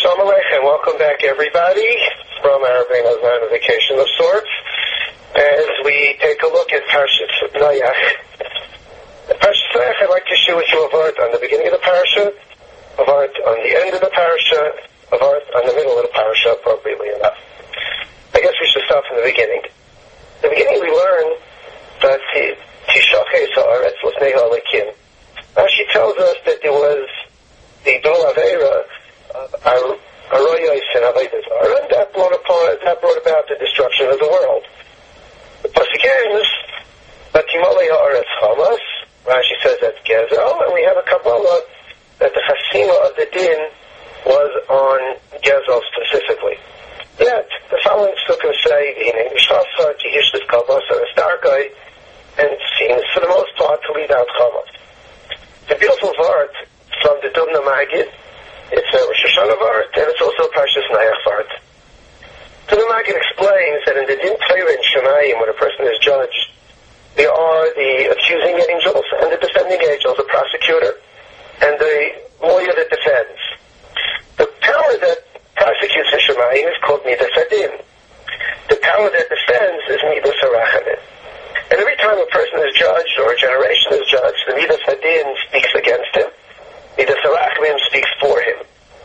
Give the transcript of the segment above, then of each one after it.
Shalom Aleichem, welcome back everybody from our on a vacation of sorts as we take a look at Parashat Noach. Parashat Noach, I'd like to share with you a vart on the beginning of the parasha, a vart on the end of the parasha, a vart on the middle of the parasha, appropriately enough. I guess we should start from the beginning. In the beginning we learn that Tishaches ha'aretz l'fnei ha'alekim. Now she tells us that there was the Dol Aveira Aroyos and Avodah Zarah, and that brought about the destruction of the world. The pasuk ends, "Vatimolei haaretz chamas." Rashi says that's Gezel, and we have a Kabbalah that the Chasima of the Din was on Gezel specifically. Yet the following psukim say, "Hinei Mishchasa Tihishlis Kabbalah Starkai," and seems for the most part to leave out chamas. The beautiful vart from the Dubna Magid. It's a Rosh Hashanah vart, and it's also a Parshas Noach vart. So the Maggid explains that in the Din Torah in Shemayim, when a person is judged, there are the accusing angels and the defending angels, the prosecutor, and the lawyer that defends. The power that prosecutes in Shemayim is called Midas Hadin. The power that defends is Midas Harachamim. And every time a person is judged or a generation is judged, the Midas Hadin speaks against him. Midas Harachamim speaks for him.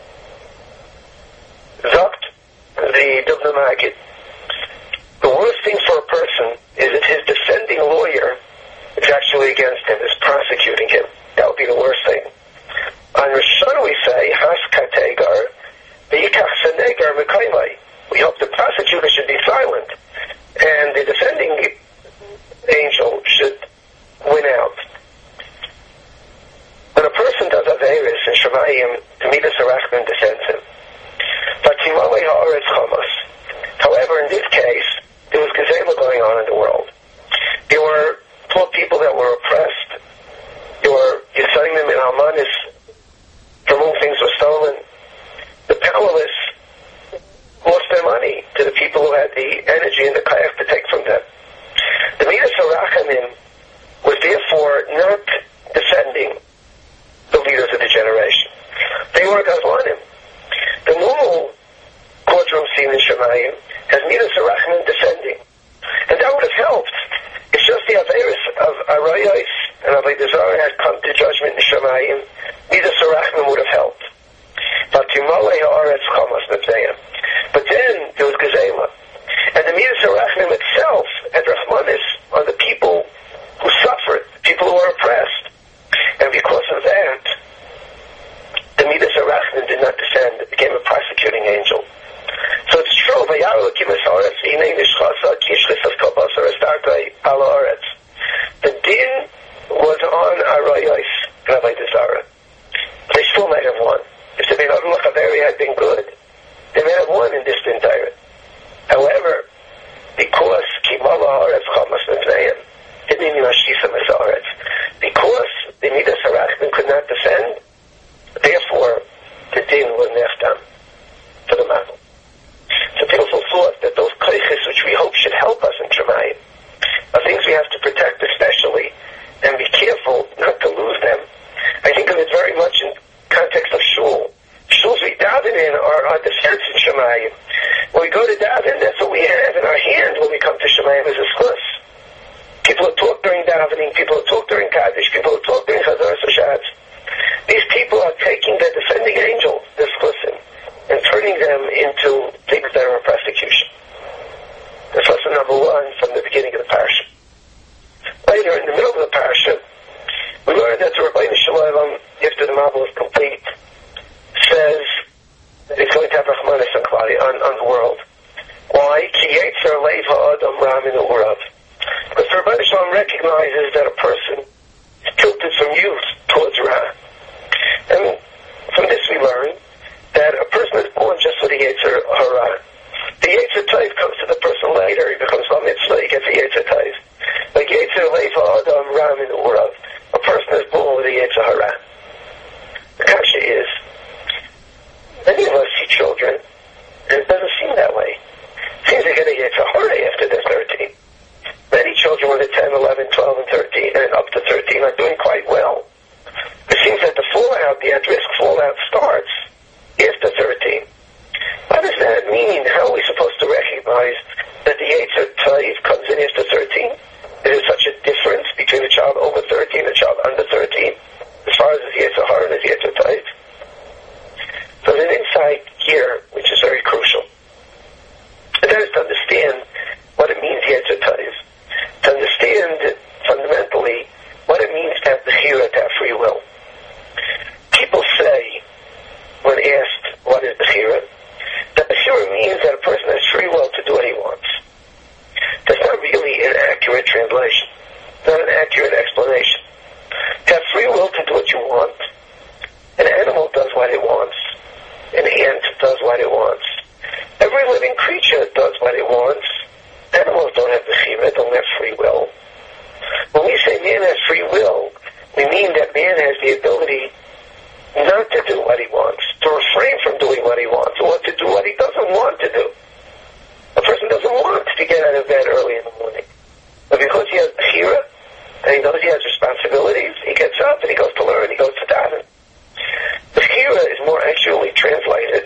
Zokt, the Dubna Magid. The worst thing for a person is if his defending lawyer is actually against him, is prosecuting him. That would be the worst thing. On Rosh Hashanah we say, Has kategar, v'yikach senegar mekaymai. We hope the prosecutor should be silent, and the defending angel should win out. When a person does Averis in Shemayim, the Midas Harachamim defends him. Vatimolei haaretz chamas. However, in this case, there was Gezela going on in the world. There were poor people that were oppressed. There were Yisayimim and Almanis from whom things were stolen. The powerless lost their money to the people who had the energy and the kayak to take from them. The Midas Harachamim was therefore not defending the leaders of the generation. They were Gazlanim. The normal courtroom scene in Shemayim has Midas Harachamim defending. And that would have helped. If just the Averis of Arayos and Avodah Zarah had come to judgment in Shemayim, Midas Harachamim would have helped. But then there was Gezela. And the Midas Harachamim itself had Rahmanis on the people who suffered, people who were oppressed. And because of that, the Midas Harachamim did not descend. It became a prosecuting angel. So it's true. The din was on Arayos and Avodah Zarah. They still might have won. If the Ben Adam Lachaveri had been good, they might have won in this din Torah. However, because because the Midas Harachamim could not defend, therefore the din was neftam for the mazel. It's a beautiful thought that those koiches which we hope should help us in Shemayim are things we have to protect especially and be careful not to lose them. I think of it very much in context of shul. Shuls we daven in are our defense in Shemayim. When we go to daven, that's what we have in our hand when we come to Shemayim as a schus. People who talk during davening, people who talk during Kaddish, people who talk during Chazaras Hashatz. These people are taking the defending angel, this schlusim, and turning them into things that are a prosecution. That's lesson number 1 from the beginning of the parasha. Later, in the middle of the parasha, we learned that the Rabbeinu Shalom, after the Mabul is complete, says that he's going to have Rahmanis on the world. Why? Ki yetzer leiv ha'adam ra min ha'urav. Because the Rabbeinu Shalom recognizes that a person is tilted from youth towards Ra. And from this we learn that a person is born just with the Yetzer Hara. The Yetzer Tov comes to the person later. He becomes a mitzvah, he gets a Yetzer Tov. Like Yetzer Leiv Ha'adam Ra min ha'urav. A person is born with a Yetzer Hara. The kasha is, many of us see children, and it doesn't seem that way. It seems they get a Yetzer Hara after they're 13. Many children when they're 10, 11, 12, and 13, and up to 13 are doing quite well. It seems that the fallout, the at-risk fallout starts after 13. does that mean? How are we supposed to recognize that the Yetzer Tov comes in after 13? Is there such a difference between a child over 13 and a child under 13 as far as his Yetzer Hara and his Yetzer Tov? So there's an insight here which is very crucial. And that is to understand what it means Yetzer Tov. To understand fundamentally what it means to have Bechira, to have free will. People say, when asked what is Bechira, that Bechira means that a person has free will to do what he wants. That's not really an accurate translation, not an accurate explanation. To have free will to do what you want. An animal does what it wants. An ant does what it wants. Every living creature does what it wants. Animals don't have Bechira, don't have free will. When we say man has free will, we mean that man has the ability not to do what he wants, to refrain from doing what he wants, or to do what he doesn't want to do. A person doesn't want to get out of bed early in the morning. But because he has Bechira, and he knows he has responsibilities, he gets up and he goes to learn, he goes to daven. Bechira is more accurately translated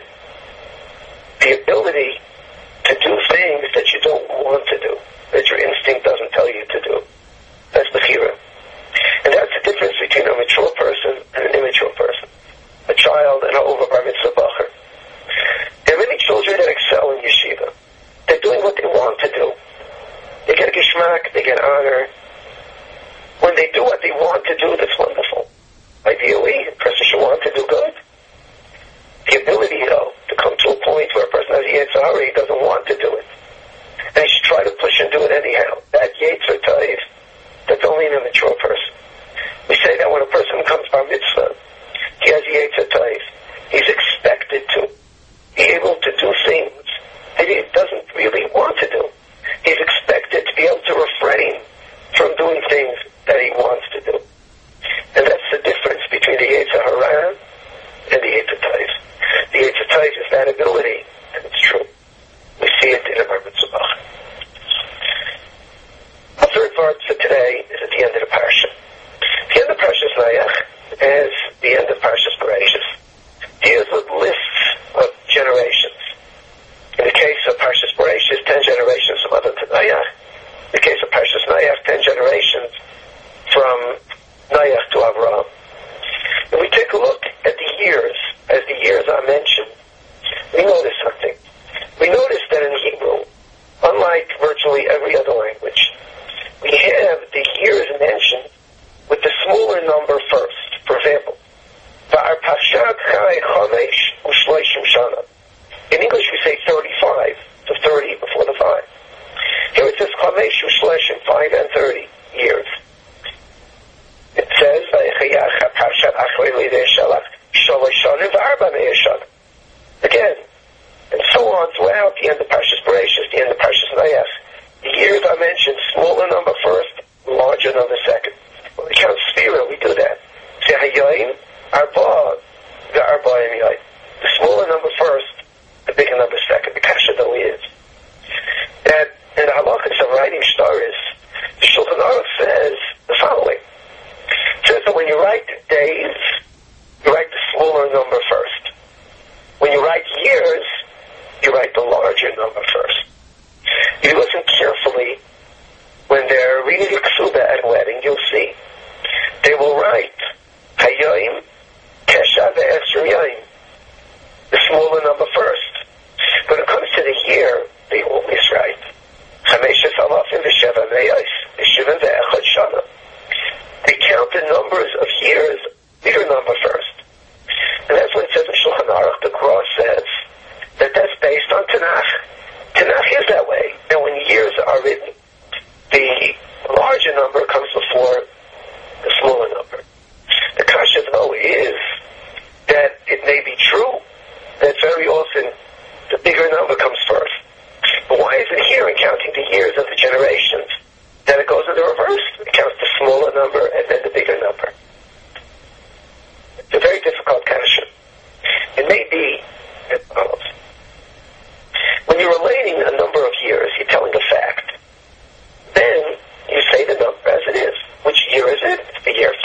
the ability to do things that you don't want to do, that your instinct doesn't tell you to do. That's Bechira. And that's the difference between a mature person and an immature person. A child and an over bar mitzvah bacher. There are many children that excel in yeshiva. They're doing what they want to do. They get a geschmack, they get honor. When they do what they want to do, that's wonderful. Ideally, a person should want to do good. The ability, though, to come to a point where a person has Yetzer Hara, he doesn't want to do it. And he should try to push and do it anyhow. That Yetzer Tov, that's only an immature person. We say that when a person comes bar mitzvah, he has Yetzer Tov. He's expected to be able to do things that he doesn't really want to do. He's expected to be able to refrain from doing things that he wants to do. And that's the difference between the Yetzer Hara and the Yetzer Tov. The Yetzer Tov is that ability, and it's true. We see it in the bar mitzvah. The third part for today is at the end of the parsha. The end of Parshas Nayach is the end of Parshas Bereishis. Deals with lists of generations. In the case of Parshas Bereishis, 10 generations from Adam to Nayach. In the case of Parshas Nayach, 10 generations from Nayach to Avraham. If we take a look at the years, as the years are mentioned, we notice something. We notice that in Hebrew, unlike virtually every other language, we have the years mentioned with the smaller number first. For example, in English we say 35, so 30 before the 5. Here it says 5 and 30 years. It says again, and so on throughout the end of Parshas Bereishis, the end of Parshas Nayach. The years are mentioned, smaller number first, larger number second. When we count Sphira, we do that. Say Hayoim, Arba, the Arba'im Yoim. The smaller number first, the bigger number second. The Kasha though is. That in the halachas of writing stories, the Shulchan Aruch says the following. It says that when you write days, you write the smaller number first. When you write years, you write the larger number first. You listen carefully when they're reading the Ksuba at wedding, you'll see. They will write Hayoim, Kesha ve'esrim Yoim, the smaller number first. When it comes to the year, they always write Chameshes Alafim v'Sheva Me'os, v'Shivim ve'Echad Shana. They count the numbers of years, bigger number first. And that's what it says in Shulchan Aruch. The Cross says that that's based on Tanakh. Tanakh is that way. And when years are written, the larger number comes before the smaller number. The kasha, though, is that it may be true that very often the bigger number comes first. But why is it here in counting the years of the generations that it goes in the reverse? It counts the smaller number and then the bigger number. It's a very difficult kasha. It may be as follows. When you're relating a number of years, you're telling a fact. Then you say the number as it is. Which year is it? It's the year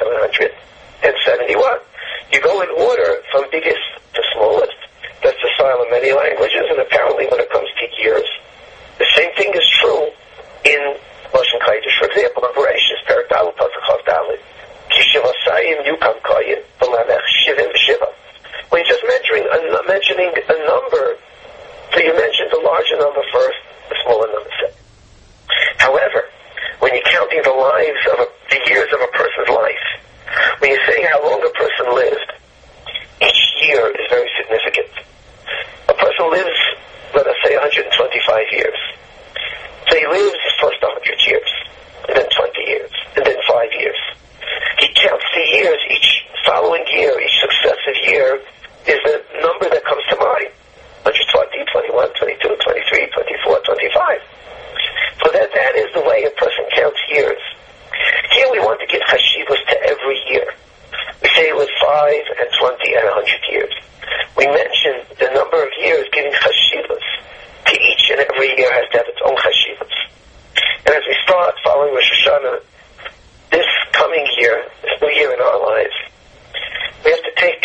5,771. You go in order from biggest to smallest. That's the in many languages, and apparently when it comes to years, the same thing is true in Lashon Kodesh. For example, in Bereshis, Perek Dalet, Pasuk Chav Dalet, Ki Shivasayim Yukam Koyin, B'Lamech Shivim V'Shiva. When you're just mentioning a number, so you mentioned the larger number first, the smaller number second. However, when you're counting the years of a person's life, when you're saying how long a person lived, each year is very significant. A person lives, let us say, 125 years. So he lives first 100 years, and then 20 years, and then 5 years. He counts the years, each following year, each successive year is the number that comes to mind. 120, 21, 22, 23, 24, 25. So that is the way a person counts years. Here we want to give chashivos to every year. We say it was 5 and 20 and 100 years. We mention the number of years giving chashivos to each and every year has to have its own chashivos. And as we start following Rosh Hashanah, this coming year, this new year in our lives, we have to take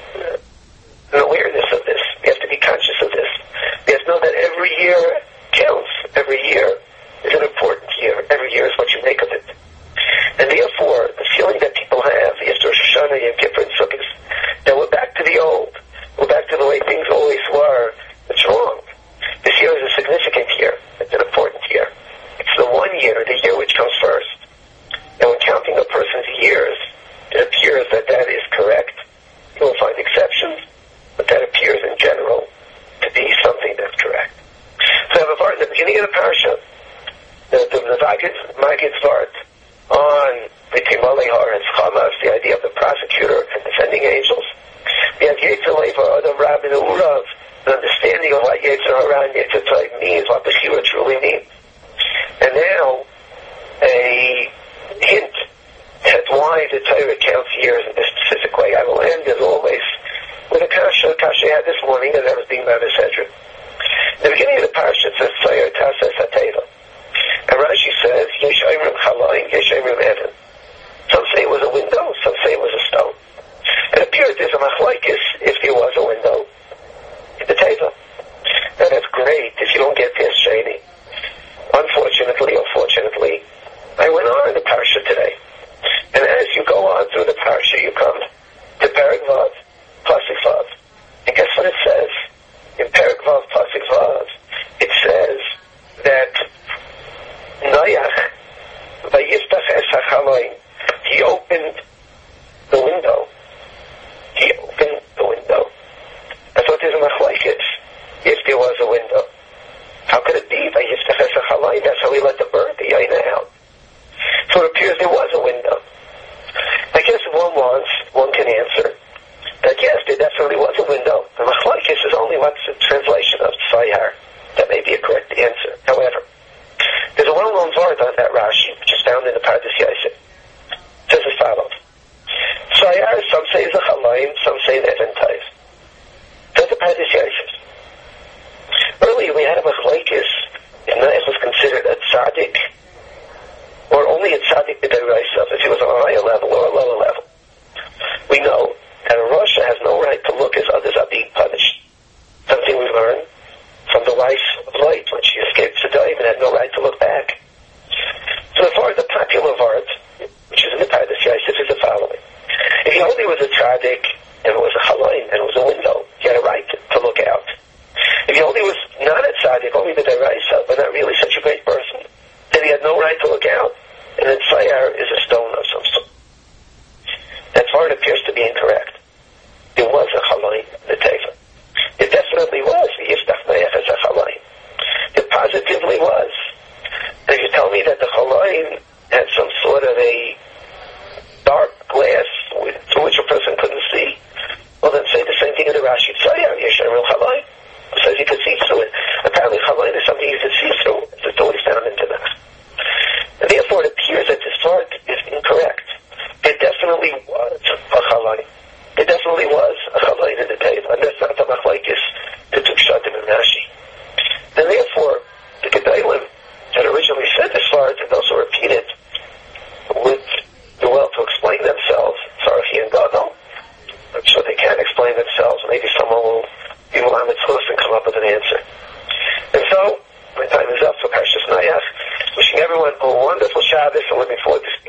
an awareness of this. We have to be conscious of this. We have to know that every year counts. Every year is an important year. Every year is what you make of it. And therefore, the feeling that people have after Rosh Hashanah, Yom Kippur, and Sukkot, that we're back to the old, we're back to the way things always were, it's wrong. This year is a significant year. It's an important year. It's the one year, the year which comes first. And when counting a person's years, it appears that is correct. You will find exceptions, but that appears in general to be something that's correct. So I have a part in the beginning of the parasha, the Maggid's Vart, on between Malehar and Chamas, the idea of the prosecutor and defending angels. We have Yetzer Leiva, Adam Rabin Urav, an understanding of what Yetzer Hara and Yetzer Tov means, what the Shira truly means. And now, a hint at why the Torah counts years in this specific way. I will end, as always, with a kasha I had this morning, and that was being by the Sedra. In the beginning of the parasha, it says, Tzayer Taseh Sateva. And Rashi says, Yesh Oimrim Chalayim, Yesh Oimrim Evan. Some say it was a window, some say it was a stone. It appears there's a machlokes if there was a window in the Teva. Now that's great if you don't get past Sheni. Unfortunately or fortunately, I went on in the parasha today. And as you go on through the parasha, you come to Perek Vav, Pasuk Vav. And guess what it says? In Perek Vav, Pasuk Vav, it says that Noach, Vayiftach es hachaloim, he opened the window. He opened the window. I thought there's a machlokes if there was a window. How could it be? Vayiftach es hachaloim, that's how he let the bird, the yaina out. So it appears there was a window. I guess if one wants, one can answer that yes, there definitely was a window. The machlokes is only what's the translation of Tzayar. That may be a correct answer. However, there's a well-known word on that Rashi, which is found in the Pardes Yosef. It says as follows. Tzayar, some say is a chalayim, some say an Evan Tov. That's the Pardes Yosef. Earlier we had a machlokes if Noach was considered a tzaddik, or only a tzaddik b'deraisa, if he was on a higher level or a lower level. We know that a Rasha has no right to look as others are being punished. Something we learn from the wife of Lot when she escaped Sodom and had no right to look back. So as far as the popular word, which is in the Pardes Yosef, is the following. If he only was a tzaddik, and it was a chalayim, and it was a window, he had a right to look out. If he only was not a tzaddik, only b'deraisa, but not really such a great person, then he had no right to look out. And then Tzayar is a stone of some sort. That part appears to be incorrect. There was a chalayim in the Teva. It definitely was. Yiftach Noach as a chalayim. It positively was. And if you tell me that the chalayim had some sort of a dark glass through which a person couldn't see, well then say the same thing in the Rashi. Tzayar, Yeshem real chalayim. It says you could see through it. Apparently chalayim is something you could see through. It's always found in Tanakh. And therefore, it appears that this part is incorrect. There definitely was a chalayim. There definitely was a chalayim in the Teva, and that's not the machlokes that took Shadim and Rashi. And therefore, the Gedolim that originally said this part, and those who repeat it, would do well to explain themselves. Sarafi and Gadol, I'm sure they can explain themselves. Maybe someone will be Muhammad Tzur Shabbos and looking forward to